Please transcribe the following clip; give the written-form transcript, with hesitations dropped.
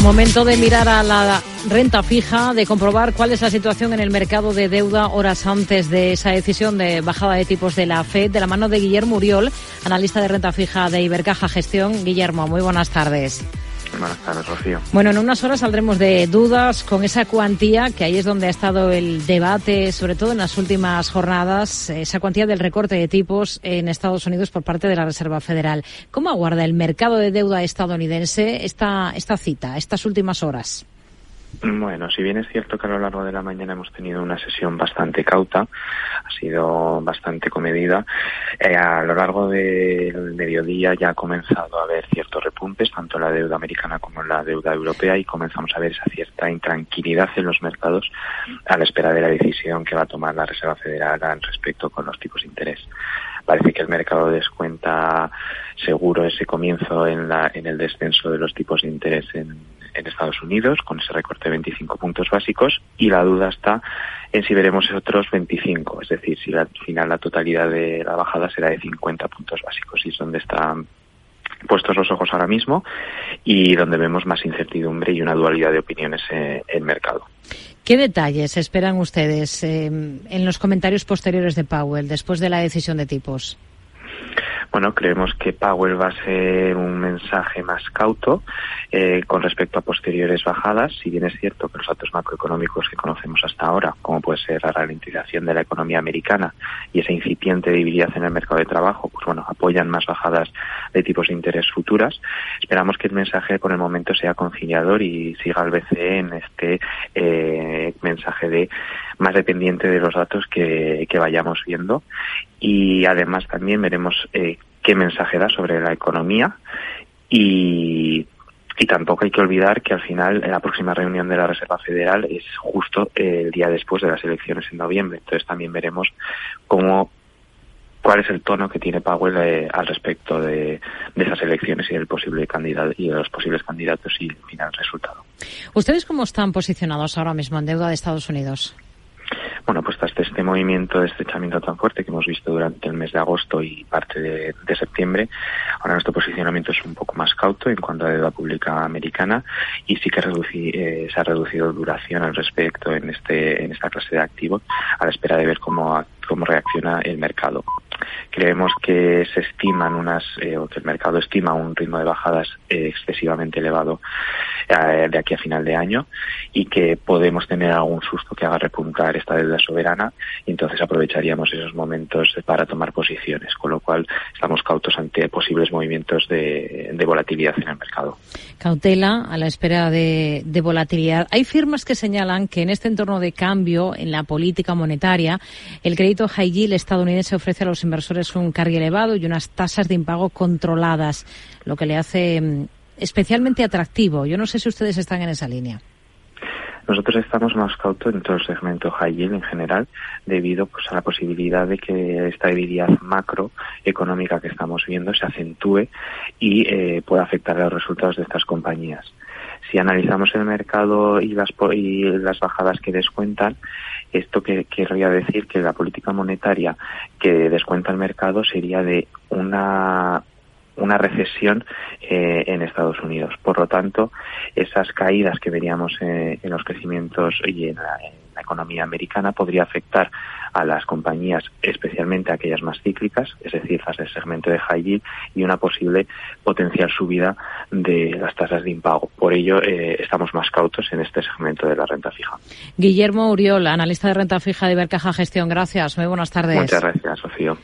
Momento de mirar a la renta fija, de comprobar cuál es la situación en el mercado de deuda horas antes de esa decisión de bajada de tipos de la FED, de la mano de Guillermo Uriol, analista de renta fija de Ibercaja Gestión. Guillermo, muy buenas tardes. Buenas tardes, Rocío. Bueno, en unas horas saldremos de dudas con esa cuantía, que ahí es donde ha estado el debate, sobre todo en las últimas jornadas, esa cuantía del recorte de tipos en Estados Unidos por parte de la Reserva Federal. ¿Cómo aguarda el mercado de deuda estadounidense esta cita, estas últimas horas? Bueno, si bien es cierto que a lo largo de la mañana hemos tenido una sesión bastante cauta, ha sido bastante comedida, a lo largo del mediodía ya ha comenzado a haber ciertos repuntes, tanto en la deuda americana como en la deuda europea, y comenzamos a ver esa cierta intranquilidad en los mercados a la espera de la decisión que va a tomar la Reserva Federal al respecto con los tipos de interés. Parece que el mercado descuenta seguro ese comienzo en el descenso de los tipos de interés en Estados Unidos, con ese recorte de 25 puntos básicos, y la duda está en si veremos otros 25, es decir, si al final la totalidad de la bajada será de 50 puntos básicos, y es donde están puestos los ojos ahora mismo y donde vemos más incertidumbre y una dualidad de opiniones en el mercado. ¿Qué detalles esperan ustedes en los comentarios posteriores de Powell después de la decisión de tipos? Bueno, creemos que Powell va a ser un mensaje más cauto con respecto a posteriores bajadas, si bien es cierto que los datos macroeconómicos que conocemos hasta ahora, como puede ser la ralentización de la economía americana y esa incipiente debilidad en el mercado de trabajo, pues bueno, apoyan más bajadas de tipos de interés futuras. Esperamos que el mensaje por el momento sea conciliador y siga al BCE en este mensaje de más dependiente de los datos que vayamos viendo, y además también veremos qué mensaje da sobre la economía y tampoco hay que olvidar que al final la próxima reunión de la Reserva Federal es justo el día después de las elecciones en noviembre. Entonces también veremos cuál es el tono que tiene Powell al respecto de esas elecciones y del posible candidato y de los posibles candidatos y el final resultado. ¿Ustedes cómo están posicionados ahora mismo en deuda de Estados Unidos? Bueno, pues hasta este movimiento de estrechamiento tan fuerte que hemos visto durante el mes de agosto y parte de septiembre, ahora nuestro posicionamiento es un poco más cauto en cuanto a deuda pública americana, y sí que se ha reducido duración al respecto en esta clase de activos a la espera de ver cómo reacciona el mercado. Creemos que se estiman o que el mercado estima un ritmo de bajadas excesivamente elevado de aquí a final de año, y que podemos tener algún susto que haga repuntar esta deuda soberana, y entonces aprovecharíamos esos momentos para tomar posiciones, con lo cual estamos cautos ante posibles movimientos de volatilidad en el mercado. Cautela a la espera de volatilidad. Hay firmas que señalan que en este entorno de cambio en la política monetaria, el crédito high yield estadounidense ofrece a los inversores un carry elevado y unas tasas de impago controladas, lo que le hace especialmente atractivo. Yo no sé si ustedes están en esa línea. Nosotros estamos más cautos en todo el segmento high yield en general, debido pues a la posibilidad de que esta debilidad macroeconómica que estamos viendo se acentúe y pueda afectar a los resultados de estas compañías. Si analizamos el mercado y las bajadas que descuentan, esto querría decir que la política monetaria que descuenta el mercado sería de una recesión en Estados Unidos. Por lo tanto, esas caídas que veríamos en los crecimientos y en la economía americana podría afectar a las compañías, especialmente a aquellas más cíclicas, es decir, las del segmento de high yield, y una posible potencial subida de las tasas de impago. Por ello, estamos más cautos en este segmento de la renta fija. Guillermo Uriol, analista de renta fija de Ibercaja Gestión. Gracias. Muy buenas tardes. Muchas gracias, Rocío.